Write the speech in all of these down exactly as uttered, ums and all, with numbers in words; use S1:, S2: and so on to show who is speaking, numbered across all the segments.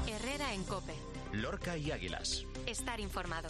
S1: Herrera en COPE.
S2: Lorca y Águilas.
S1: Estar informado.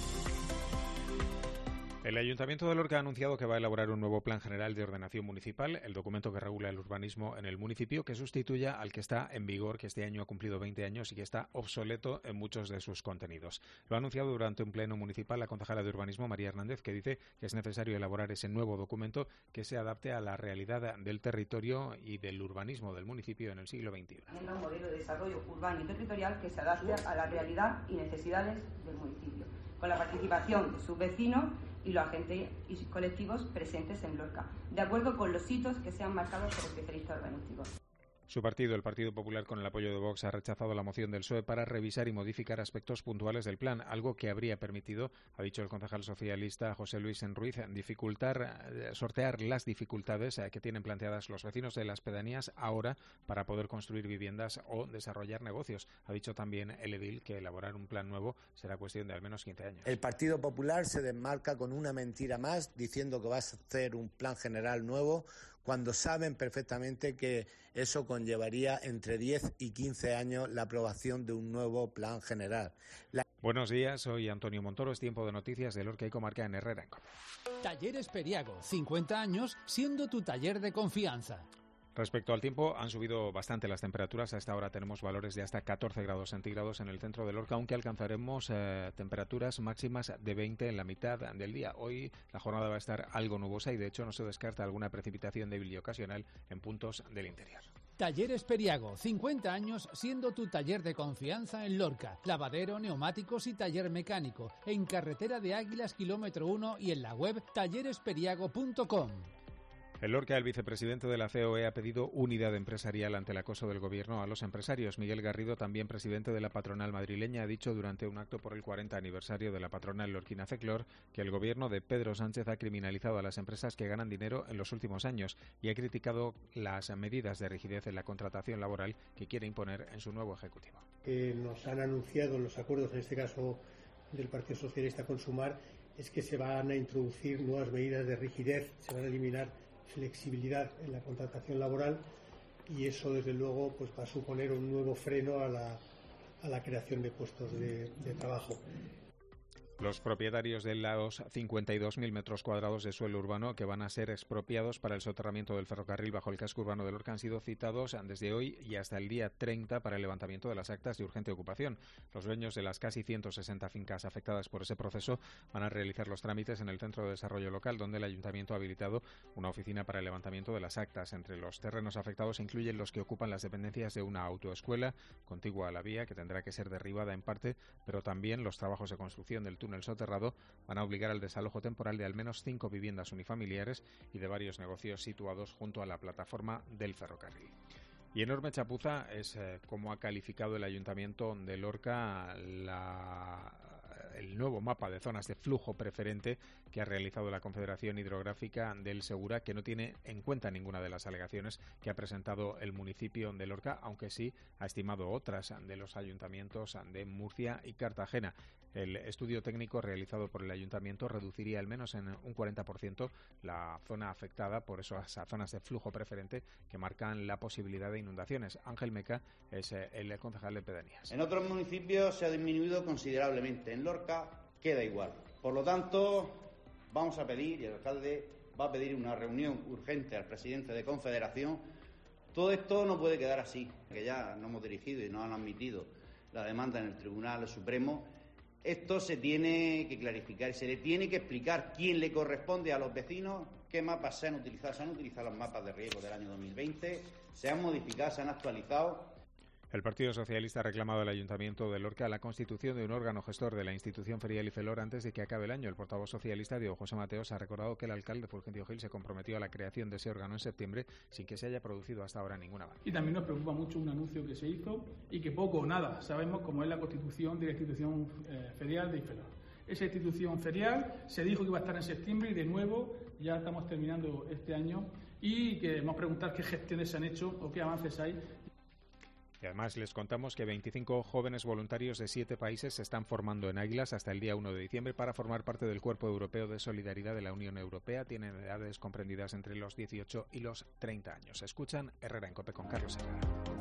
S3: El Ayuntamiento de Lorca ha anunciado que va a elaborar un nuevo Plan General de Ordenación Municipal, el documento que regula el urbanismo en el municipio, que sustituya al que está en vigor, que este año ha cumplido veinte años y que está obsoleto en muchos de sus contenidos. Lo ha anunciado durante un pleno municipal la concejala de Urbanismo, María Hernández, que dice que es necesario elaborar ese nuevo documento que se adapte a la realidad del territorio y del urbanismo del municipio en el siglo veintiuno.
S4: Un modelo de desarrollo urbano y territorial que se adapte a la realidad y necesidades del municipio, con la participación de sus vecinos y los agentes y colectivos presentes en Lorca, de acuerdo con los hitos que sean marcados por especialistas urbanísticos.
S3: Su partido, el Partido Popular, con el apoyo de Vox, ha rechazado la moción del P S O E para revisar y modificar aspectos puntuales del plan, algo que habría permitido, ha dicho el concejal socialista José Luis Enruiz, dificultar, sortear las dificultades que tienen planteadas los vecinos de las pedanías ahora para poder construir viviendas o desarrollar negocios. Ha dicho también el edil que elaborar un plan nuevo será cuestión de al menos quince años.
S5: El Partido Popular se desmarca con una mentira más, diciendo que va a hacer un plan general nuevo, cuando saben perfectamente que eso conllevaría entre diez y quince años la aprobación de un nuevo plan general. La...
S3: Buenos días, soy Antonio Montoro, es tiempo de noticias de Lorca y Comarca en Herrera en COPE.
S6: Talleres Periago, cincuenta años siendo tu taller de confianza.
S3: Respecto al tiempo, han subido bastante las temperaturas. A esta hora tenemos valores de hasta catorce grados centígrados en el centro de Lorca, aunque alcanzaremos eh, temperaturas máximas de veinte en la mitad del día. Hoy la jornada va a estar algo nubosa y, de hecho, no se descarta alguna precipitación débil y ocasional en puntos del interior.
S6: Talleres Periago, cincuenta años siendo tu taller de confianza en Lorca. Lavadero, neumáticos y taller mecánico. En carretera de Águilas, kilómetro uno y en la web talleres periago punto com.
S3: En Lorca, el vicepresidente de la C O E ha pedido unidad empresarial ante el acoso del gobierno a los empresarios. Miguel Garrido, también presidente de la patronal madrileña, ha dicho durante un acto por el cuarenta aniversario de la patronal lorquina Feclor que el gobierno de Pedro Sánchez ha criminalizado a las empresas que ganan dinero en los últimos años y ha criticado las medidas de rigidez en la contratación laboral que quiere imponer en su nuevo ejecutivo.
S7: Eh, nos han anunciado en los acuerdos, en este caso del Partido Socialista con Sumar, es que se van a introducir nuevas medidas de rigidez, se van a eliminar flexibilidad en la contratación laboral y eso desde luego pues va a suponer un nuevo freno a la, a la creación de puestos de, de trabajo.
S3: Los propietarios de los cincuenta y dos mil metros cuadrados de suelo urbano que van a ser expropiados para el soterramiento del ferrocarril bajo el casco urbano de Lorca han sido citados desde hoy y hasta el día treinta para el levantamiento de las actas de urgente ocupación. Los dueños de las casi ciento sesenta fincas afectadas por ese proceso van a realizar los trámites en el Centro de Desarrollo Local, donde el Ayuntamiento ha habilitado una oficina para el levantamiento de las actas. Entre los terrenos afectados se incluyen los que ocupan las dependencias de una autoescuela contigua a la vía, que tendrá que ser derribada en parte, pero también los trabajos de construcción del túnel soterrado van a obligar al desalojo temporal de al menos cinco viviendas unifamiliares y de varios negocios situados junto a la plataforma del ferrocarril. Y enorme chapuza es eh, como ha calificado el Ayuntamiento de Lorca la, el nuevo mapa de zonas de flujo preferente que ha realizado la Confederación Hidrográfica del Segura, que no tiene en cuenta ninguna de las alegaciones que ha presentado el municipio de Lorca, aunque sí ha estimado otras de los ayuntamientos de Murcia y Cartagena. El estudio técnico realizado por el Ayuntamiento reduciría al menos en un cuarenta por ciento la zona afectada por esas zonas de flujo preferente que marcan la posibilidad de inundaciones. Ángel Meca es el concejal de pedanías.
S8: En otros municipios se ha disminuido considerablemente. En Lorca queda igual. Por lo tanto, vamos a pedir, y el alcalde va a pedir una reunión urgente al presidente de Confederación. Todo esto no puede quedar así, que ya nos hemos dirigido y nos han admitido la demanda en el Tribunal Supremo. Esto se tiene que clarificar, se le tiene que explicar quién le corresponde a los vecinos, qué mapas se han utilizado. Se han utilizado los mapas de riesgo del año dos mil veinte, se han modificado, se han actualizado.
S3: El Partido Socialista ha reclamado al Ayuntamiento de Lorca la constitución de un órgano gestor de la institución ferial y Felor antes de que acabe el año. El portavoz socialista, Diego José Mateos, ha recordado que el alcalde Fulgencio Gil se comprometió a la creación de ese órgano en septiembre sin que se haya producido hasta ahora ningún avance.
S9: Y también nos preocupa mucho un anuncio que se hizo y que poco o nada sabemos cómo es la constitución de la institución eh, ferial de Ifelor. Esa institución ferial se dijo que iba a estar en septiembre y de nuevo ya estamos terminando este año y queremos preguntar qué gestiones se han hecho o qué avances hay.
S3: Y además les contamos que veinticinco jóvenes voluntarios de siete países se están formando en Águilas hasta el día uno de diciembre para formar parte del Cuerpo Europeo de Solidaridad de la Unión Europea. Tienen edades comprendidas entre los dieciocho y los treinta años. Escuchan Herrera en COPE con Carlos Herrera.